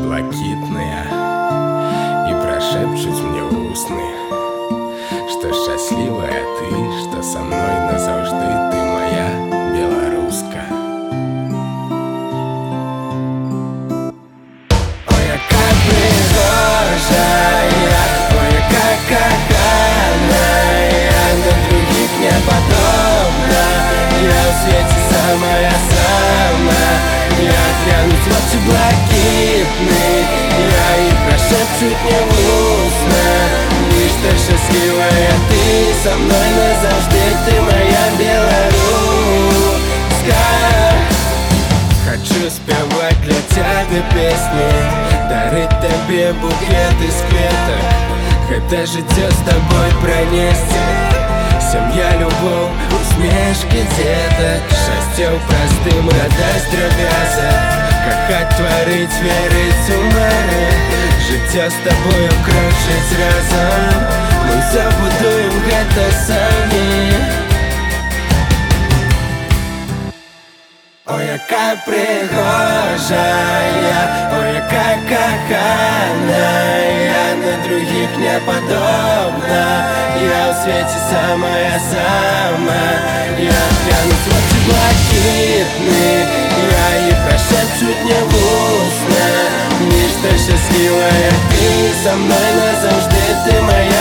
блакитная и прошепчуть мне в усны, что счастливая ты, что со мной назавжди ты моя белоруска. Ой, яка пригожая, ой, яка коханая, на других не подобна. Я в свете самая-самая, я глянуть в очи блакитный, я и прошепчуть мне в усна, лишь что счастливая ты со мной назавжди, ты моя белоруска. Хочу спевать для тебя песни, дарить тебе букет из кветок, хотя життя с тобой пронести. Семья, любовь, усмешки деток, счастье простым радасть дробяза, кохать, творить, верить, умереть, життя з тобою кружить разом, ми забудуємо гэта самі. Ой, яка пригожая, ой, яка коханая, на других не подобна. Я в свете самая-самая, я глянуть в очи блакитный, я и прошепчуть мне в усна, лишь что счастливая ты со мной назавжди, ты моя